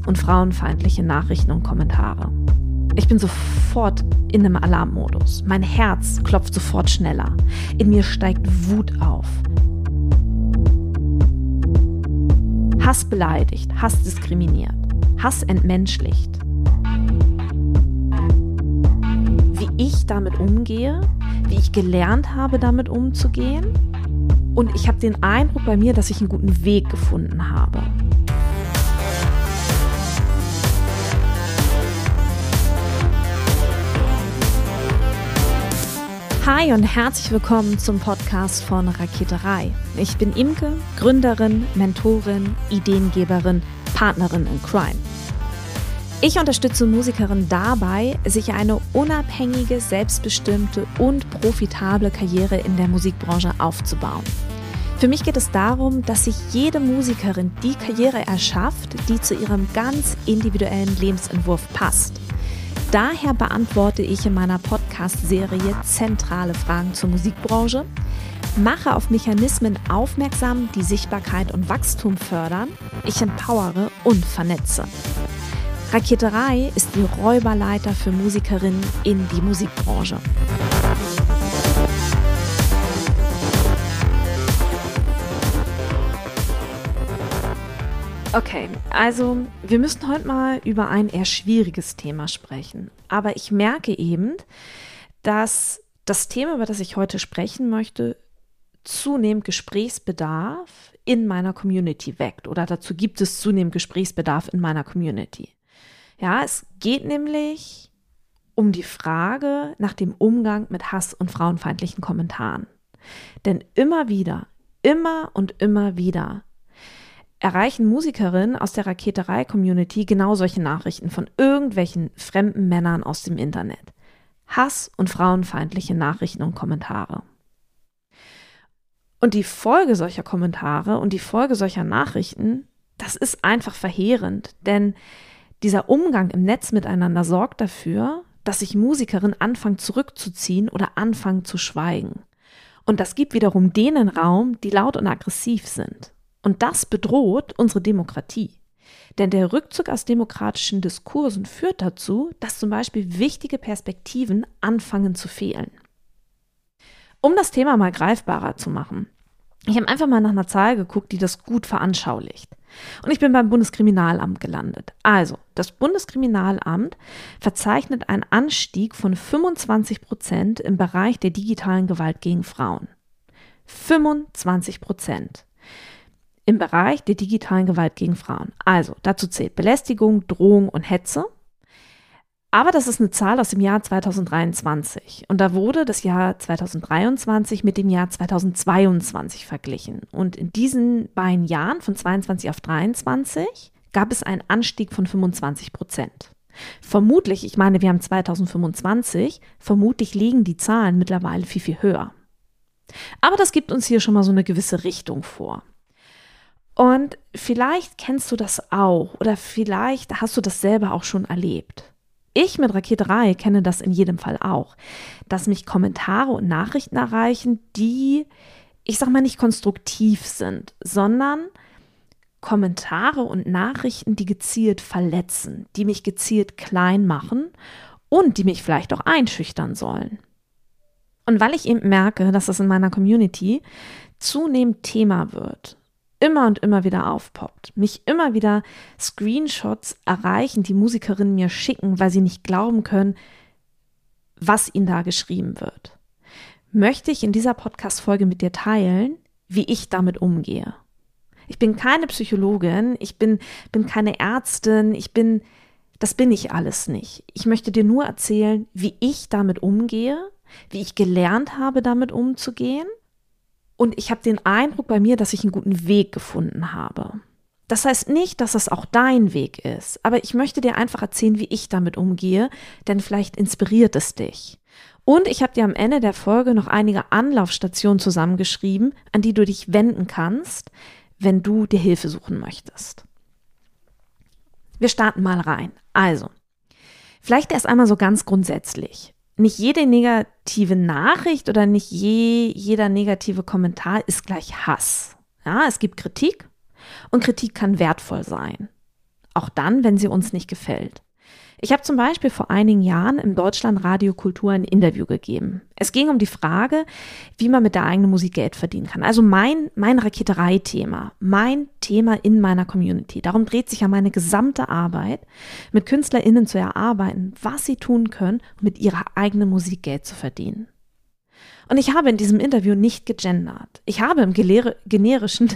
und frauenfeindliche Nachrichten und Kommentare. Ich bin sofort in einem Alarmmodus. Mein Herz klopft sofort schneller. In mir steigt Wut auf. Hass beleidigt, Hass diskriminiert, Hass entmenschlicht. Wie ich damit umgehe, wie ich gelernt habe, damit umzugehen. Und ich habe den Eindruck bei mir, dass ich einen guten Weg gefunden habe. Hi und herzlich willkommen zum Podcast von Raketerei. Ich bin Imke, Gründerin, Mentorin, Ideengeberin, Partnerin in Crime. Ich unterstütze Musikerinnen dabei, sich eine unabhängige, selbstbestimmte und profitable Karriere in der Musikbranche aufzubauen. Für mich geht es darum, dass sich jede Musikerin die Karriere erschafft, die zu ihrem ganz individuellen Lebensentwurf passt. Daher beantworte ich in meiner Podcast-Serie zentrale Fragen zur Musikbranche, mache auf Mechanismen aufmerksam, die Sichtbarkeit und Wachstum fördern, ich empowere und vernetze. Raketerei ist die Räuberleiter für Musikerinnen in die Musikbranche. Okay, also wir müssen heute mal über ein eher schwieriges Thema sprechen. Aber ich merke eben, dass das Thema, über das ich heute sprechen möchte, zunehmend Gesprächsbedarf in meiner Community weckt. Oder dazu gibt es zunehmend Gesprächsbedarf in meiner Community. Ja, es geht nämlich um die Frage nach dem Umgang mit Hass und frauenfeindlichen Kommentaren. Denn immer und immer wieder erreichen Musikerinnen aus der Raketerei-Community genau solche Nachrichten von irgendwelchen fremden Männern aus dem Internet. Hass und frauenfeindliche Nachrichten und Kommentare. Und die Folge solcher Kommentare und die Folge solcher Nachrichten, das ist einfach verheerend, denn dieser Umgang im Netz miteinander sorgt dafür, dass sich Musikerinnen anfangen zurückzuziehen oder anfangen zu schweigen. Und das gibt wiederum denen Raum, die laut und aggressiv sind. Und das bedroht unsere Demokratie. Denn der Rückzug aus demokratischen Diskursen führt dazu, dass zum Beispiel wichtige Perspektiven anfangen zu fehlen. Um das Thema mal greifbarer zu machen, ich habe einfach mal nach einer Zahl geguckt, die das gut veranschaulicht. Und ich bin beim Bundeskriminalamt gelandet. Also, das Bundeskriminalamt verzeichnet einen Anstieg von 25% im Bereich der digitalen Gewalt gegen Frauen. 25%. Im Bereich der digitalen Gewalt gegen Frauen. Also, dazu zählt Belästigung, Drohung und Hetze. Aber das ist eine Zahl aus dem Jahr 2023. Und da wurde das Jahr 2023 mit dem Jahr 2022 verglichen. Und in diesen beiden Jahren, von 22 auf 23, gab es einen Anstieg von 25%. Vermutlich, ich meine, wir haben 2025, vermutlich liegen die Zahlen mittlerweile viel, viel höher. Aber das gibt uns hier schon mal so eine gewisse Richtung vor. Und vielleicht kennst du das auch oder vielleicht hast du das selber auch schon erlebt. Ich mit Raketerei kenne das in jedem Fall auch, dass mich Kommentare und Nachrichten erreichen, die, ich sag mal, nicht konstruktiv sind, sondern Kommentare und Nachrichten, die gezielt verletzen, die mich gezielt klein machen und die mich vielleicht auch einschüchtern sollen. Und weil ich eben merke, dass das in meiner Community zunehmend Thema wird, immer und immer wieder aufpoppt, mich immer wieder Screenshots erreichen, die Musikerinnen mir schicken, weil sie nicht glauben können, was ihnen da geschrieben wird, möchte ich in dieser Podcast-Folge mit dir teilen, wie ich damit umgehe. Ich bin keine Psychologin, ich bin keine Ärztin, das bin ich alles nicht. Ich möchte dir nur erzählen, wie ich damit umgehe, wie ich gelernt habe, damit umzugehen. Und ich habe den Eindruck bei mir, dass ich einen guten Weg gefunden habe. Das heißt nicht, dass das auch dein Weg ist, aber ich möchte dir einfach erzählen, wie ich damit umgehe, denn vielleicht inspiriert es dich. Und ich habe dir am Ende der Folge noch einige Anlaufstationen zusammengeschrieben, an die du dich wenden kannst, wenn du dir Hilfe suchen möchtest. Wir starten mal rein. Also, vielleicht erst einmal so ganz grundsätzlich. Nicht jede negative Nachricht oder nicht jeder negative Kommentar ist gleich Hass. Ja, es gibt Kritik und Kritik kann wertvoll sein. auch dann, wenn sie uns nicht gefällt. Ich habe zum Beispiel vor einigen Jahren im Deutschlandradio Kultur ein Interview gegeben. Es ging um die Frage, wie man mit der eigenen Musik Geld verdienen kann. Also mein Raketerei-Thema, mein Thema in meiner Community. Darum dreht sich ja meine gesamte Arbeit, mit KünstlerInnen zu erarbeiten, was sie tun können, um mit ihrer eigenen Musik Geld zu verdienen. Und ich habe in diesem Interview nicht gegendert. Ich habe im generischen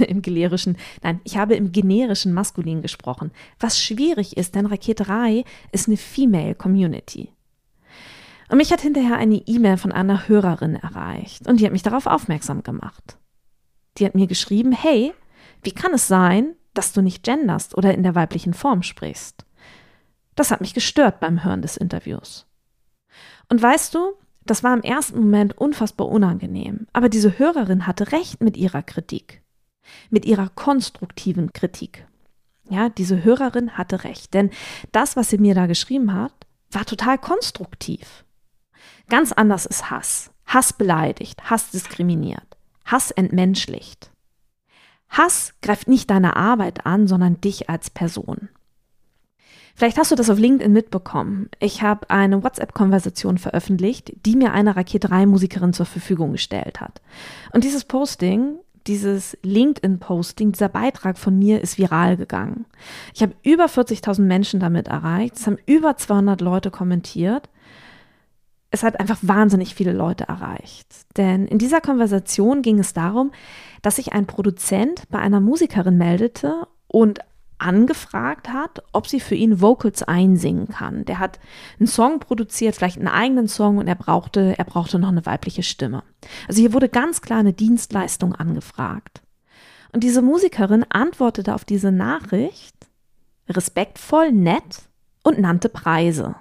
Maskulin gesprochen, was schwierig ist, denn Raketerei ist eine Female Community. Und mich hat hinterher eine E-Mail von einer Hörerin erreicht und die hat mich darauf aufmerksam gemacht. Die hat mir geschrieben, hey, wie kann es sein, dass du nicht genderst oder in der weiblichen Form sprichst? Das hat mich gestört beim Hören des Interviews. Und weißt du, das war im ersten Moment unfassbar unangenehm, aber diese Hörerin hatte recht mit ihrer Kritik, mit ihrer konstruktiven Kritik. Ja, diese Hörerin hatte recht, denn das, was sie mir da geschrieben hat, war total konstruktiv. Ganz anders ist Hass. Hass beleidigt, Hass diskriminiert, Hass entmenschlicht. Hass greift nicht deine Arbeit an, sondern dich als Person. Vielleicht hast du das auf LinkedIn mitbekommen. Ich habe eine WhatsApp-Konversation veröffentlicht, die mir eine Raketerei-Musikerin zur Verfügung gestellt hat. Und dieses Posting, dieses LinkedIn-Posting, dieser Beitrag von mir ist viral gegangen. Ich habe über 40.000 Menschen damit erreicht. Es haben über 200 Leute kommentiert. Es hat einfach wahnsinnig viele Leute erreicht. Denn in dieser Konversation ging es darum, dass sich ein Produzent bei einer Musikerin meldete und angefragt hat, ob sie für ihn Vocals einsingen kann. Der hat einen Song produziert, vielleicht einen eigenen Song und er brauchte noch eine weibliche Stimme. Also hier wurde ganz klar eine Dienstleistung angefragt. Und diese Musikerin antwortete auf diese Nachricht respektvoll, nett und nannte Preise.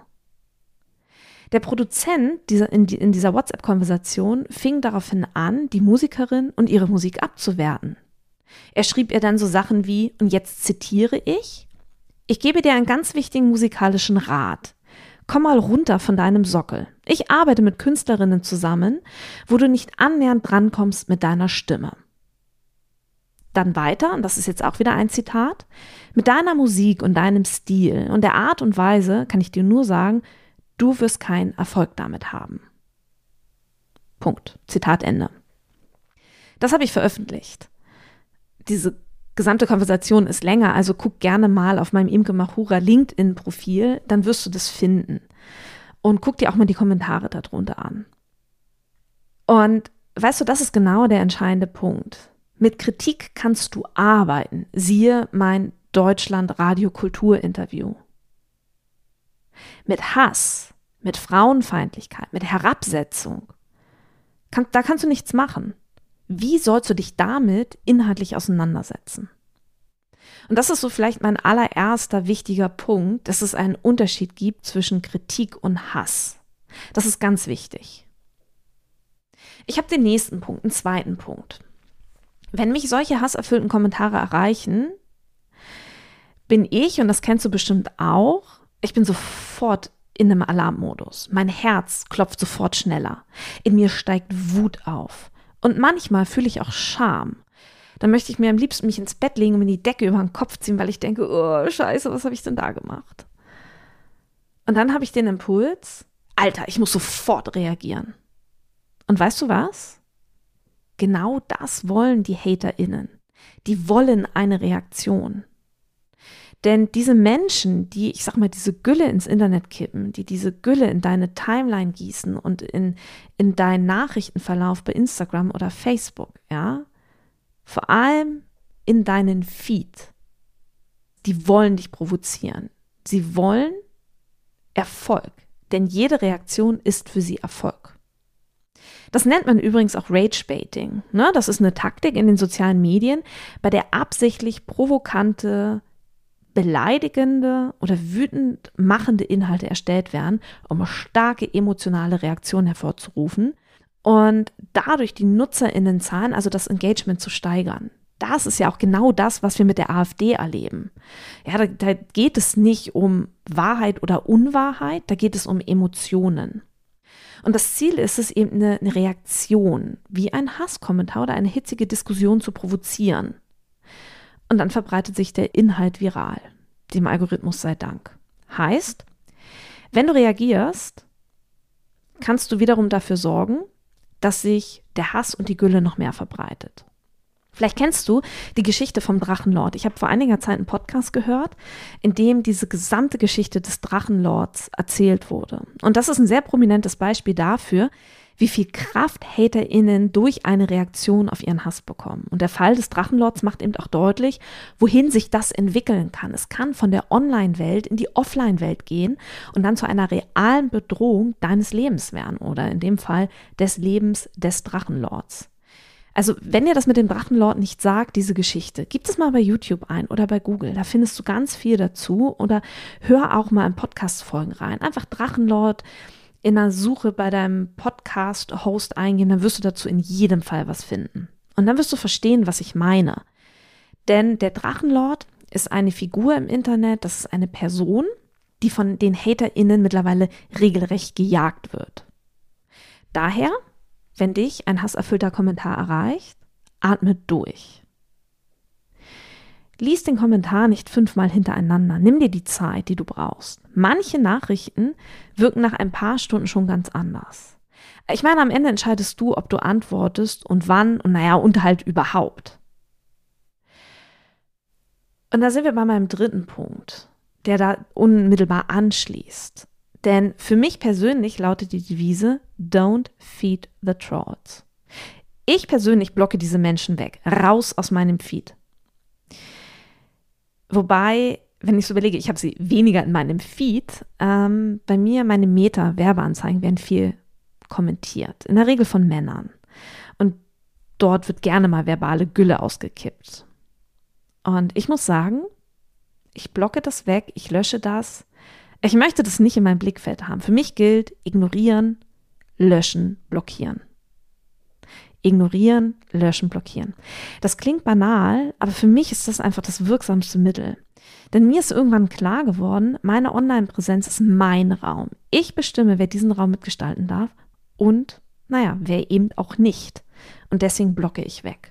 Der Produzent in dieser WhatsApp-Konversation fing daraufhin an, die Musikerin und ihre Musik abzuwerten. Er schrieb ihr dann so Sachen wie, und jetzt zitiere ich gebe dir einen ganz wichtigen musikalischen Rat. Komm mal runter von deinem Sockel. Ich arbeite mit Künstlerinnen zusammen, wo du nicht annähernd drankommst mit deiner Stimme. Dann weiter, und das ist jetzt auch wieder ein Zitat, mit deiner Musik und deinem Stil und der Art und Weise kann ich dir nur sagen, du wirst keinen Erfolg damit haben. Punkt. Zitat Ende. Das habe ich veröffentlicht. Diese gesamte Konversation ist länger, also guck gerne mal auf meinem Imke Machura LinkedIn-Profil, dann wirst du das finden. Und guck dir auch mal die Kommentare darunter an. Und weißt du, das ist genau der entscheidende Punkt. Mit Kritik kannst du arbeiten. Siehe mein Deutschland-Radio-Kultur-Interview. Mit Hass, mit Frauenfeindlichkeit, mit Herabsetzung, da kannst du nichts machen. Wie sollst du dich damit inhaltlich auseinandersetzen? Und das ist so vielleicht mein allererster wichtiger Punkt, dass es einen Unterschied gibt zwischen Kritik und Hass. Das ist ganz wichtig. Ich habe den nächsten Punkt, einen zweiten Punkt. Wenn mich solche hasserfüllten Kommentare erreichen, bin ich, und das kennst du bestimmt auch, ich bin sofort in einem Alarmmodus. Mein Herz klopft sofort schneller. In mir steigt Wut auf. Und manchmal fühle ich auch Scham. Dann möchte ich mir am liebsten mich ins Bett legen und mir die Decke über den Kopf ziehen, weil ich denke, oh Scheiße, was habe ich denn da gemacht? Und dann habe ich den Impuls, Alter, ich muss sofort reagieren. Und weißt du was? Genau das wollen die HaterInnen. Die wollen eine Reaktion. Denn diese Menschen, die, ich sag mal, diese Gülle ins Internet kippen, die diese Gülle in deine Timeline gießen und in deinen Nachrichtenverlauf bei Instagram oder Facebook, ja, vor allem in deinen Feed, die wollen dich provozieren. Sie wollen Erfolg, denn jede Reaktion ist für sie Erfolg. Das nennt man übrigens auch Rage-Baiting. Ne? Das ist eine Taktik in den sozialen Medien, bei der absichtlich provokante, beleidigende oder wütend machende Inhalte erstellt werden, um starke emotionale Reaktionen hervorzurufen und dadurch die NutzerInnenzahlen, also das Engagement zu steigern. Das ist ja auch genau das, was wir mit der AfD erleben. Ja, da geht es nicht um Wahrheit oder Unwahrheit, da geht es um Emotionen. Und das Ziel ist es eben eine Reaktion, wie ein Hasskommentar oder eine hitzige Diskussion zu provozieren. Und dann verbreitet sich der Inhalt viral. dem Algorithmus sei Dank. Heißt, wenn du reagierst, kannst du wiederum dafür sorgen, dass sich der Hass und die Gülle noch mehr verbreitet. Vielleicht kennst du die Geschichte vom Drachenlord. Ich habe vor einiger Zeit einen Podcast gehört, in dem diese gesamte Geschichte des Drachenlords erzählt wurde. Und das ist ein sehr prominentes Beispiel dafür, wie viel Kraft HaterInnen durch eine Reaktion auf ihren Hass bekommen. Und der Fall des Drachenlords macht eben auch deutlich, wohin sich das entwickeln kann. Es kann von der Online-Welt in die Offline-Welt gehen und dann zu einer realen Bedrohung deines Lebens werden oder in dem Fall des Lebens des Drachenlords. Also wenn dir das mit dem Drachenlord nicht sagt, diese Geschichte, gib es mal bei YouTube ein oder bei Google, da findest du ganz viel dazu oder hör auch mal in Podcast-Folgen rein. Einfach Drachenlord in der Suche bei deinem Podcast-Host eingeben, dann wirst du dazu in jedem Fall was finden. Und dann wirst du verstehen, was ich meine. Denn der Drachenlord ist eine Figur im Internet, das ist eine Person, die von den HaterInnen mittlerweile regelrecht gejagt wird. Daher, wenn dich ein hasserfüllter Kommentar erreicht, atme durch. Lies den Kommentar nicht 5-mal hintereinander. Nimm dir die Zeit, die du brauchst. Manche Nachrichten wirken nach ein paar Stunden schon ganz anders. Ich meine, am Ende entscheidest du, ob du antwortest und wann und halt überhaupt. Und da sind wir bei meinem dritten Punkt, der da unmittelbar anschließt. Denn für mich persönlich lautet die Devise, don't feed the trolls. Ich persönlich blocke diese Menschen weg, raus aus meinem Feed. Wobei, wenn ich so überlege, ich habe sie weniger in meinem Feed, bei mir meine Meta-Werbeanzeigen werden viel kommentiert, in der Regel von Männern. Und dort wird gerne mal verbale Gülle ausgekippt. Und ich muss sagen, ich blocke das weg, ich lösche das. Ich möchte das nicht in meinem Blickfeld haben. Für mich gilt ignorieren, löschen, blockieren. Ignorieren, löschen, blockieren. Das klingt banal, aber für mich ist das einfach das wirksamste Mittel. Denn mir ist irgendwann klar geworden, meine Online-Präsenz ist mein Raum. Ich bestimme, wer diesen Raum mitgestalten darf und, wer eben auch nicht. Und deswegen blocke ich weg.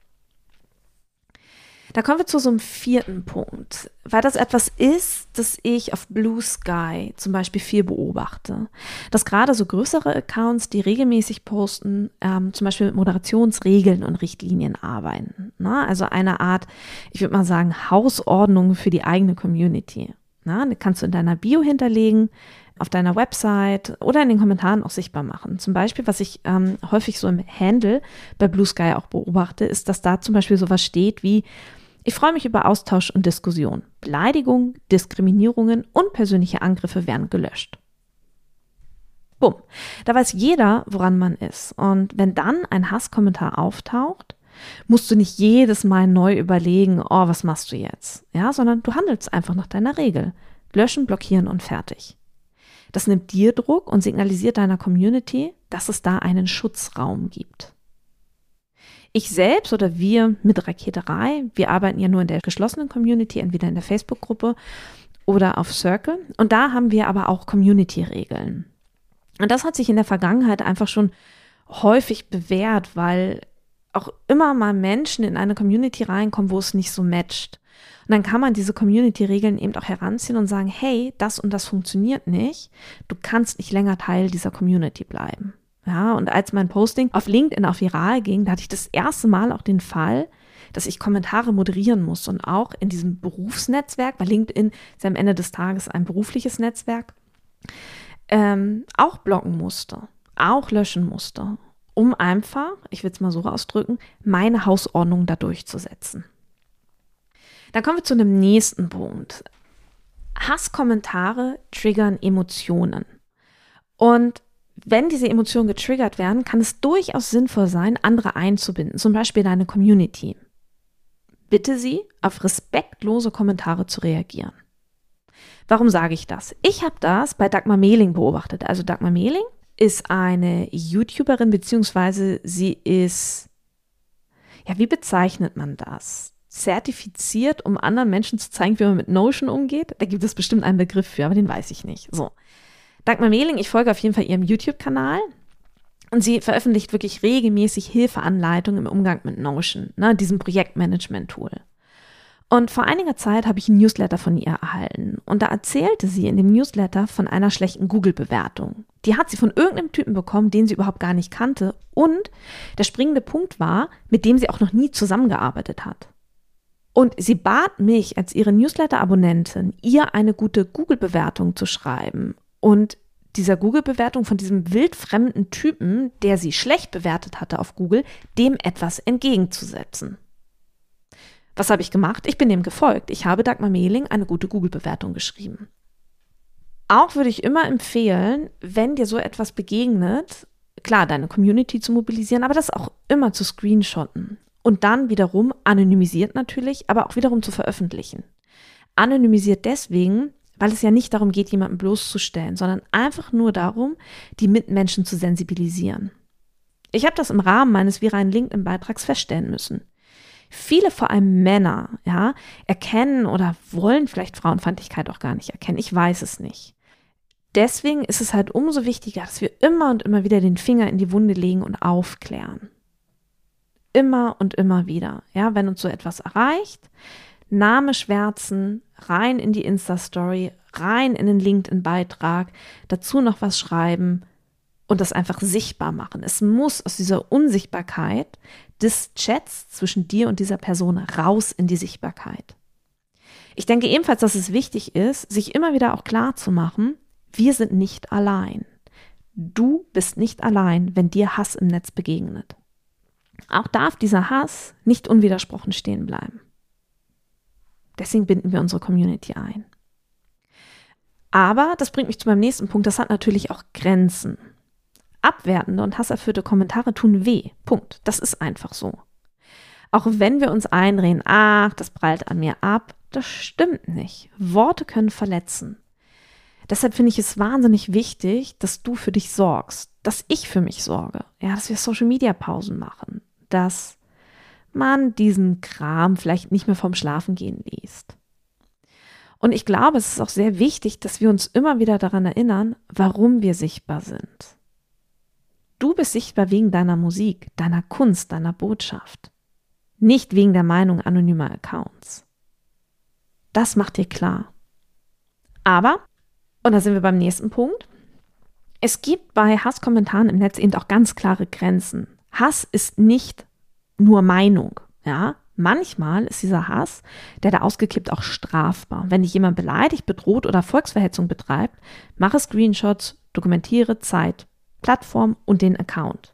Da kommen wir zu so einem vierten Punkt, weil das etwas ist, das ich auf Blue Sky zum Beispiel viel beobachte. Dass gerade so größere Accounts, die regelmäßig posten, zum Beispiel mit Moderationsregeln und Richtlinien arbeiten. Na, also eine Art, ich würde mal sagen, Hausordnung für die eigene Community. Na, die kannst du in deiner Bio hinterlegen, auf deiner Website oder in den Kommentaren auch sichtbar machen. Zum Beispiel, was ich häufig so im Handle bei Blue Sky auch beobachte, ist, dass da zum Beispiel sowas steht wie: Ich freue mich über Austausch und Diskussion. Beleidigungen, Diskriminierungen und persönliche Angriffe werden gelöscht. Bumm. Da weiß jeder, woran man ist. Und wenn dann ein Hasskommentar auftaucht, musst du nicht jedes Mal neu überlegen, was machst du jetzt? Ja, sondern du handelst einfach nach deiner Regel. Löschen, blockieren und fertig. Das nimmt dir Druck und signalisiert deiner Community, dass es da einen Schutzraum gibt. Ich selbst oder wir mit Raketerei, wir arbeiten ja nur in der geschlossenen Community, entweder in der Facebook-Gruppe oder auf Circle. Und da haben wir aber auch Community-Regeln. Und das hat sich in der Vergangenheit einfach schon häufig bewährt, weil auch immer mal Menschen in eine Community reinkommen, wo es nicht so matcht. Und dann kann man diese Community-Regeln eben auch heranziehen und sagen, hey, das und das funktioniert nicht. Du kannst nicht länger Teil dieser Community bleiben. Ja, und als mein Posting auf LinkedIn auch viral ging, da hatte ich das erste Mal auch den Fall, dass ich Kommentare moderieren muss und auch in diesem Berufsnetzwerk, weil LinkedIn ist ja am Ende des Tages ein berufliches Netzwerk, auch blocken musste, auch löschen musste, um einfach, ich will es mal so ausdrücken, meine Hausordnung da durchzusetzen. Dann kommen wir zu einem nächsten Punkt. Hasskommentare triggern Emotionen. Und wenn diese Emotionen getriggert werden, kann es durchaus sinnvoll sein, andere einzubinden, zum Beispiel deine Community. Bitte sie, auf respektlose Kommentare zu reagieren. Warum sage ich das? Ich habe das bei Dagmar Mehling beobachtet. Also Dagmar Mehling ist eine YouTuberin, beziehungsweise sie ist, wie bezeichnet man das? Zertifiziert, um anderen Menschen zu zeigen, wie man mit Notion umgeht. Da gibt es bestimmt einen Begriff für, aber den weiß ich nicht. So. Dagmar Mehling, ich folge auf jeden Fall ihrem YouTube-Kanal und sie veröffentlicht wirklich regelmäßig Hilfeanleitungen im Umgang mit Notion, diesem Projektmanagement-Tool. Und vor einiger Zeit habe ich einen Newsletter von ihr erhalten. Und da erzählte sie in dem Newsletter von einer schlechten Google-Bewertung. Die hat sie von irgendeinem Typen bekommen, den sie überhaupt gar nicht kannte. Und der springende Punkt war, mit dem sie auch noch nie zusammengearbeitet hat. Und sie bat mich als ihre Newsletter-Abonnentin, ihr eine gute Google-Bewertung zu schreiben. Und dieser Google-Bewertung von diesem wildfremden Typen, der sie schlecht bewertet hatte auf Google, dem etwas entgegenzusetzen. Was habe ich gemacht? Ich bin dem gefolgt. Ich habe Dagmar Mehling eine gute Google-Bewertung geschrieben. Auch würde ich immer empfehlen, wenn dir so etwas begegnet, klar, deine Community zu mobilisieren, aber das auch immer zu screenshotten und dann wiederum anonymisiert natürlich, aber auch wiederum zu veröffentlichen. Anonymisiert deswegen, weil es ja nicht darum geht, jemanden bloßzustellen, sondern einfach nur darum, die Mitmenschen zu sensibilisieren. Ich habe das im Rahmen meines viralen LinkedIn-Beitrags feststellen müssen. Viele, vor allem Männer, ja, erkennen oder wollen vielleicht Frauenfeindlichkeit auch gar nicht erkennen. Ich weiß es nicht. Deswegen ist es halt umso wichtiger, dass wir immer und immer wieder den Finger in die Wunde legen und aufklären. Immer und immer wieder. Ja, wenn uns so etwas erreicht, Name schwärzen, rein in die Insta-Story, rein in den LinkedIn-Beitrag, dazu noch was schreiben und das einfach sichtbar machen. Es muss aus dieser Unsichtbarkeit des Chats zwischen dir und dieser Person raus in die Sichtbarkeit. Ich denke ebenfalls, dass es wichtig ist, sich immer wieder auch klar zu machen, wir sind nicht allein. Du bist nicht allein, wenn dir Hass im Netz begegnet. Auch darf dieser Hass nicht unwidersprochen stehen bleiben. Deswegen binden wir unsere Community ein. Aber, das bringt mich zu meinem nächsten Punkt, das hat natürlich auch Grenzen. Abwertende und hasserfüllte Kommentare tun weh. Punkt. Das ist einfach so. Auch wenn wir uns einreden, ach, das prallt an mir ab, das stimmt nicht. Worte können verletzen. Deshalb finde ich es wahnsinnig wichtig, dass du für dich sorgst, dass ich für mich sorge, ja, dass wir Social-Media-Pausen machen, dass man diesen Kram vielleicht nicht mehr vorm Schlafengehen liest. Und ich glaube, es ist auch sehr wichtig, dass wir uns immer wieder daran erinnern, warum wir sichtbar sind. Du bist sichtbar wegen deiner Musik, deiner Kunst, deiner Botschaft. Nicht wegen der Meinung anonymer Accounts. Das macht dir klar. Aber, und da sind wir beim nächsten Punkt, es gibt bei Hasskommentaren im Netz eben auch ganz klare Grenzen. Hass ist nicht nur Meinung, ja. Manchmal ist dieser Hass, der da ausgekippt, auch strafbar. Wenn dich jemand beleidigt, bedroht oder Volksverhetzung betreibt, mache Screenshots, dokumentiere Zeit, Plattform und den Account.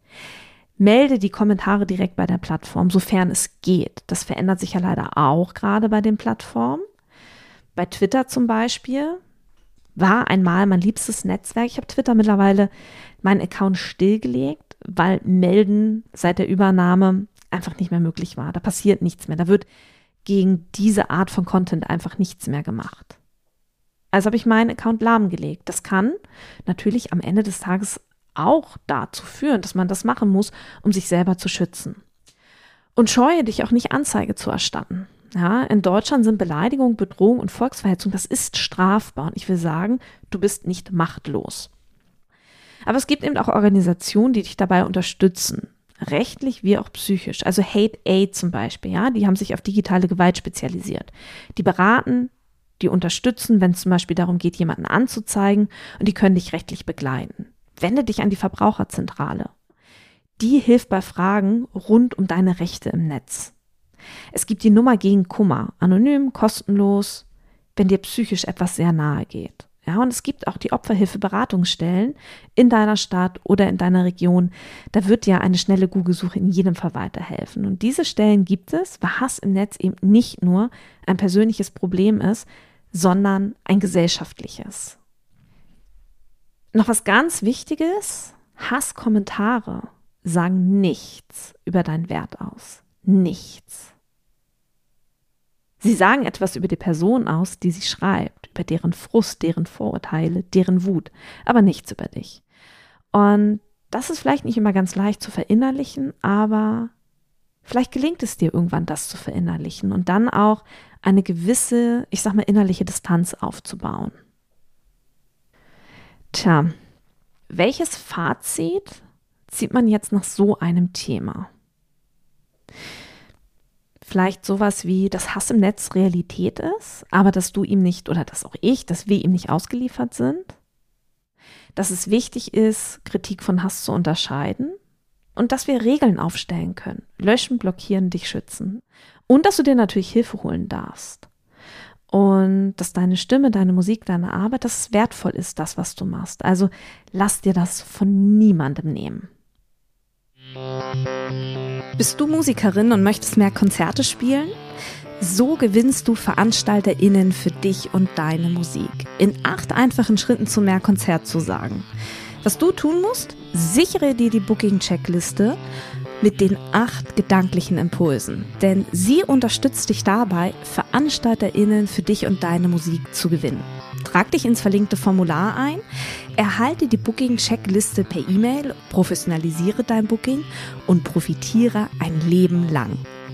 Melde die Kommentare direkt bei der Plattform, sofern es geht. Das verändert sich ja leider auch gerade bei den Plattformen. Bei Twitter zum Beispiel war einmal mein liebstes Netzwerk. Ich habe Twitter mittlerweile meinen Account stillgelegt, weil Melden seit der Übernahme einfach nicht mehr möglich war. Da passiert nichts mehr. Da wird gegen diese Art von Content einfach nichts mehr gemacht. Also habe ich meinen Account lahmgelegt. Das kann natürlich am Ende des Tages auch dazu führen, dass man das machen muss, um sich selber zu schützen. Und scheue dich auch nicht, Anzeige zu erstatten. Ja, in Deutschland sind Beleidigung, Bedrohung und Volksverhetzung, das ist strafbar. Und ich will sagen, du bist nicht machtlos. Aber es gibt eben auch Organisationen, die dich dabei unterstützen. Rechtlich wie auch psychisch. Also Hate Aid zum Beispiel, ja, die haben sich auf digitale Gewalt spezialisiert. Die beraten, die unterstützen, wenn es zum Beispiel darum geht, jemanden anzuzeigen, und die können dich rechtlich begleiten. Wende dich an die Verbraucherzentrale. Die hilft bei Fragen rund um deine Rechte im Netz. Es gibt die Nummer gegen Kummer, anonym, kostenlos, wenn dir psychisch etwas sehr nahe geht. Ja, und es gibt auch die Opferhilfe-Beratungsstellen in deiner Stadt oder in deiner Region. Da wird dir eine schnelle Google-Suche in jedem Fall weiterhelfen. Und diese Stellen gibt es, weil Hass im Netz eben nicht nur ein persönliches Problem ist, sondern ein gesellschaftliches. Noch was ganz Wichtiges: Hasskommentare sagen nichts über deinen Wert aus. Nichts. Sie sagen etwas über die Person aus, die sie schreibt, über deren Frust, deren Vorurteile, deren Wut, aber nichts über dich. Und das ist vielleicht nicht immer ganz leicht zu verinnerlichen, aber vielleicht gelingt es dir irgendwann, das zu verinnerlichen und dann auch eine gewisse, ich sag mal, innerliche Distanz aufzubauen. Tja, welches Fazit zieht man jetzt nach so einem Thema? vielleicht sowas wie, dass Hass im Netz Realität ist, aber dass du ihm nicht, oder dass auch ich, dass wir ihm nicht ausgeliefert sind. Dass es wichtig ist, Kritik von Hass zu unterscheiden und dass wir Regeln aufstellen können. Löschen, blockieren, dich schützen. Und dass du dir natürlich Hilfe holen darfst. Und dass deine Stimme, deine Musik, deine Arbeit, dass es wertvoll ist, das, was du machst. Also lass dir das von niemandem nehmen. Bist du Musikerin und möchtest mehr Konzerte spielen? So gewinnst du VeranstalterInnen für dich und deine Musik. In 8 einfachen Schritten zu mehr Konzertzusagen. Was du tun musst? Sichere dir die Booking-Checkliste mit den 8 gedanklichen Impulsen. Denn sie unterstützt dich dabei, VeranstalterInnen für dich und deine Musik zu gewinnen. Trag dich ins verlinkte Formular ein, erhalte die Booking-Checkliste per E-Mail, professionalisiere dein Booking und profitiere ein Leben lang.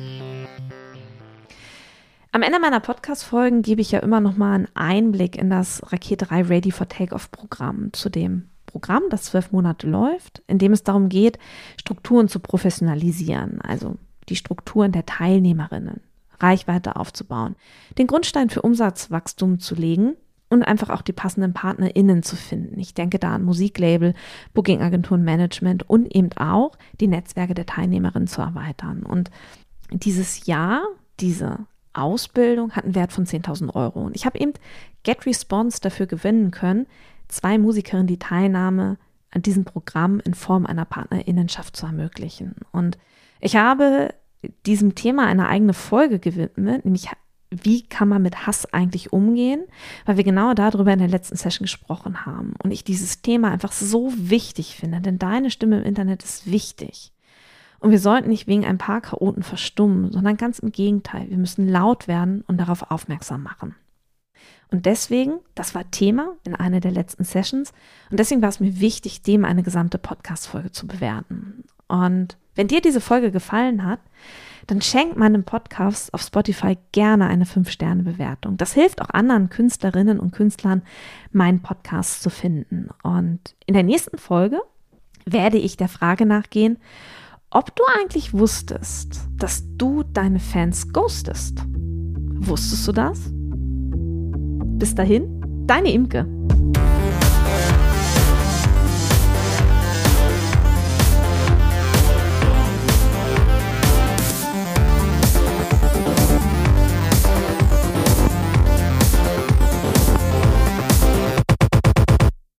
Am Ende meiner Podcast-Folgen gebe ich ja immer noch mal einen Einblick in das Raketerei Ready for Takeoff-Programm, zu dem Programm, das 12 Monate läuft, in dem es darum geht, Strukturen zu professionalisieren, also die Strukturen der Teilnehmerinnen, Reichweite aufzubauen, den Grundstein für Umsatzwachstum zu legen und einfach auch die passenden PartnerInnen zu finden. Ich denke da an Musiklabel, Bookingagenturen, Management und eben auch die Netzwerke der Teilnehmerinnen zu erweitern. Und dieses Jahr, diese Ausbildung hat einen Wert von 10.000 Euro. Und ich habe eben GetResponse dafür gewinnen können, 2 Musikerinnen die Teilnahme an diesem Programm in Form einer PartnerInnenschaft zu ermöglichen. Und ich habe diesem Thema eine eigene Folge gewidmet, nämlich wie kann man mit Hass eigentlich umgehen, weil wir genau darüber in der letzten Session gesprochen haben. Und ich dieses Thema einfach so wichtig finde, denn deine Stimme im Internet ist wichtig. Und wir sollten nicht wegen ein paar Chaoten verstummen, sondern ganz im Gegenteil. Wir müssen laut werden und darauf aufmerksam machen. Und deswegen, das war Thema in einer der letzten Sessions, und deswegen war es mir wichtig, dem eine gesamte Podcast-Folge zu bewerten. Und wenn dir diese Folge gefallen hat, dann schenk meinem Podcast auf Spotify gerne eine 5-Sterne-Bewertung. Das hilft auch anderen Künstlerinnen und Künstlern, meinen Podcast zu finden. Und in der nächsten Folge werde ich der Frage nachgehen, ob du eigentlich wusstest, dass du deine Fans ghostest. Wusstest du das? Bis dahin, deine Imke.